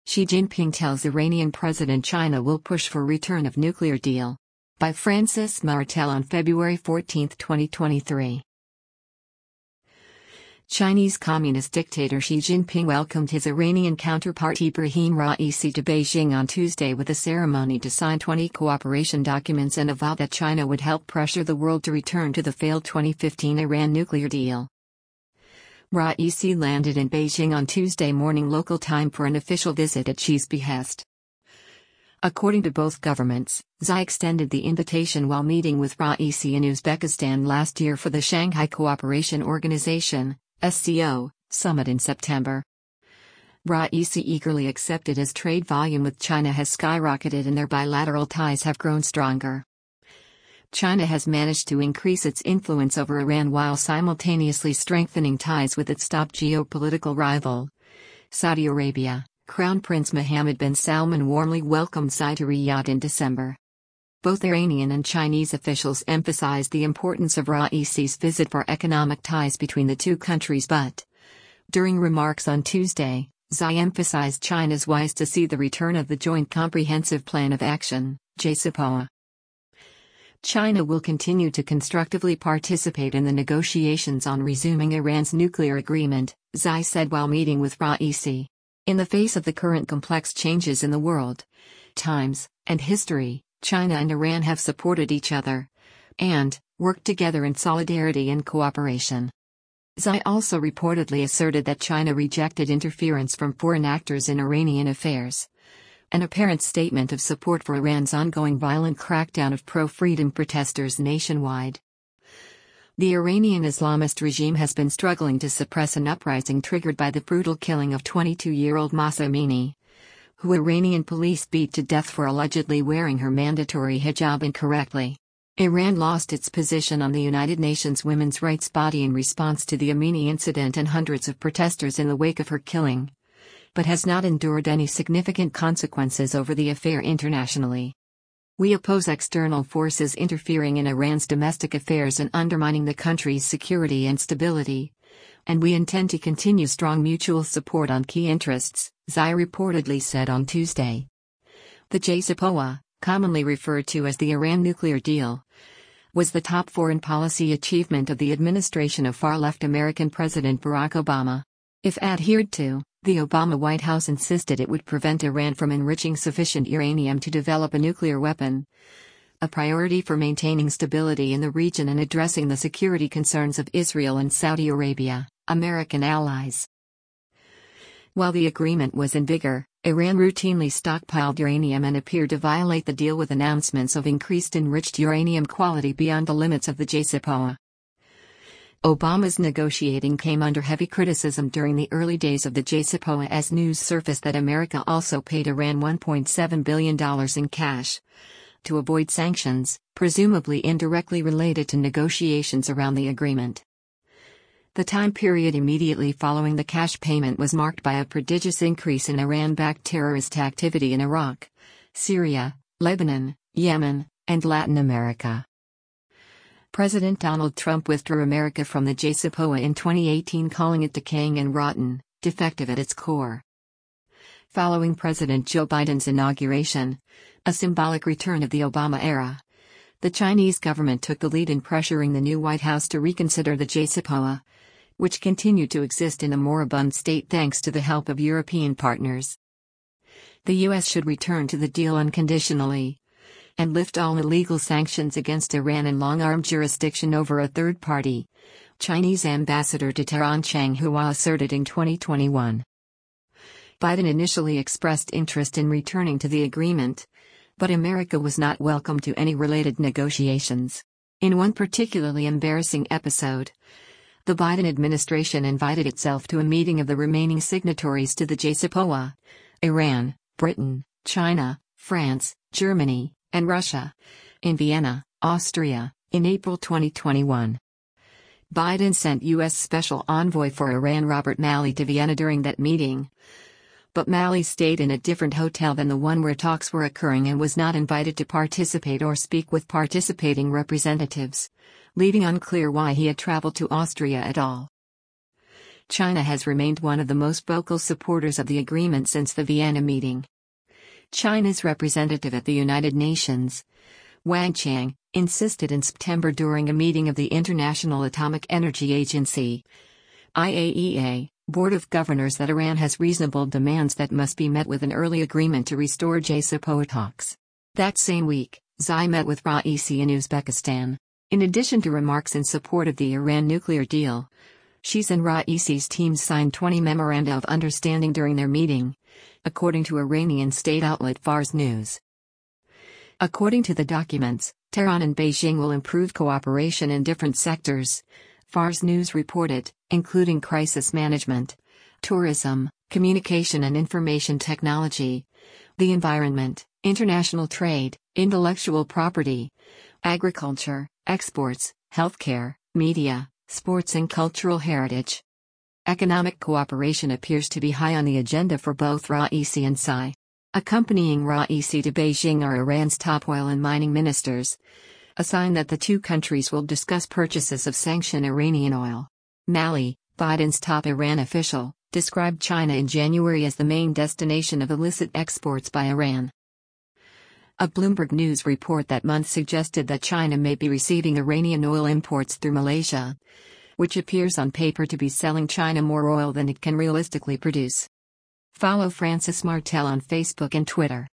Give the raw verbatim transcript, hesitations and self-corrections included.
Xi Jinping tells Iranian President China will push for return of nuclear deal. By Francis Martel on February fourteenth, twenty twenty-three. Chinese Communist dictator Xi Jinping welcomed his Iranian counterpart Ebrahim Raisi to Beijing on Tuesday with a ceremony to sign twenty cooperation documents and a vow that China would help pressure the world to return to the failed twenty fifteen Iran nuclear deal. Raisi landed in Beijing on Tuesday morning local time for an official visit at Xi's behest. According to both governments, Xi extended the invitation while meeting with Raisi in Uzbekistan last year for the Shanghai Cooperation Organization (S C O) summit in September. Raisi eagerly accepted as trade volume with China has skyrocketed and their bilateral ties have grown stronger. China has managed to increase its influence over Iran while simultaneously strengthening ties with its top geopolitical rival, Saudi Arabia. Crown Prince Mohammed bin Salman warmly welcomed Xi to Riyadh in December. Both Iranian and Chinese officials emphasized the importance of Raisi's visit for economic ties between the two countries, but during remarks on Tuesday, Xi emphasized China's wise to see the return of the Joint Comprehensive Plan of Action, J C P O A. China will continue to constructively participate in the negotiations on resuming Iran's nuclear agreement, Xi said while meeting with Raisi. In the face of the current complex changes in the world, times, and history, China and Iran have supported each other and worked together in solidarity and cooperation. Xi also reportedly asserted that China rejected interference from foreign actors in Iranian affairs, an apparent statement of support for Iran's ongoing violent crackdown of pro-freedom protesters nationwide. The Iranian Islamist regime has been struggling to suppress an uprising triggered by the brutal killing of twenty-two-year-old Mahsa Amini, who Iranian police beat to death for allegedly wearing her mandatory hijab incorrectly. Iran lost its position on the United Nations Women's Rights Body in response to the Amini incident and hundreds of protesters in the wake of her killing, but has not endured any significant consequences over the affair internationally. We oppose external forces interfering in Iran's domestic affairs and undermining the country's security and stability, and we intend to continue strong mutual support on key interests, Xi reportedly said on Tuesday. The J C P O A, commonly referred to as the Iran nuclear deal, was the top foreign policy achievement of the administration of far-left American President Barack Obama. If adhered to, the Obama White House insisted it would prevent Iran from enriching sufficient uranium to develop a nuclear weapon, a priority for maintaining stability in the region and addressing the security concerns of Israel and Saudi Arabia, American allies. While the agreement was in vigor, Iran routinely stockpiled uranium and appeared to violate the deal with announcements of increased enriched uranium quality beyond the limits of the J C P O A. Obama's negotiating came under heavy criticism during the early days of the J C P O A as news surfaced that America also paid Iran one point seven billion dollars in cash to avoid sanctions, presumably indirectly related to negotiations around the agreement. The time period immediately following the cash payment was marked by a prodigious increase in Iran-backed terrorist activity in Iraq, Syria, Lebanon, Yemen, and Latin America. President Donald Trump withdrew America from the J C P O A in twenty eighteen, calling it decaying and rotten, defective at its core. Following President Joe Biden's inauguration, a symbolic return of the Obama era, the Chinese government took the lead in pressuring the new White House to reconsider the J C P O A, which continued to exist in a moribund state thanks to the help of European partners. The U S should return to the deal unconditionally and lift all illegal sanctions against Iran and long-arm jurisdiction over a third party, Chinese ambassador to Tehran Chang Hua asserted in twenty twenty-one. Biden initially expressed interest in returning to the agreement, but America was not welcome to any related negotiations. In one particularly embarrassing episode, the Biden administration invited itself to a meeting of the remaining signatories to the J C P O A, Iran, Britain, China, France, Germany, and Russia, in Vienna, Austria, in April twenty twenty-one. Biden sent U S Special Envoy for Iran Robert Malley to Vienna during that meeting, but Malley stayed in a different hotel than the one where talks were occurring and was not invited to participate or speak with participating representatives, leaving unclear why he had traveled to Austria at all. China has remained one of the most vocal supporters of the agreement since the Vienna meeting. China's representative at the United Nations, Wang Qiang, insisted in September during a meeting of the International Atomic Energy Agency I A E A Board of Governors that Iran has reasonable demands that must be met with an early agreement to restore J C P O A talks. That same week, Xi met with Raisi in Uzbekistan. In addition to remarks in support of the Iran nuclear deal, Xi's and Raisi's teams signed twenty memoranda of understanding during their meeting, according to Iranian state outlet Fars News. According to the documents, Tehran and Beijing will improve cooperation in different sectors, Fars News reported, including crisis management, tourism, communication and information technology, the environment, international trade, intellectual property, agriculture, exports, healthcare, media, sports and cultural heritage. Economic cooperation appears to be high on the agenda for both Raisi and Xi. Accompanying Raisi to Beijing are Iran's top oil and mining ministers, a sign that the two countries will discuss purchases of sanctioned Iranian oil. Mali, Biden's top Iran official, described China in January as the main destination of illicit exports by Iran. A Bloomberg News report that month suggested that China may be receiving Iranian oil imports through Malaysia, which appears on paper to be selling China more oil than it can realistically produce. Follow Francis Martel on Facebook and Twitter.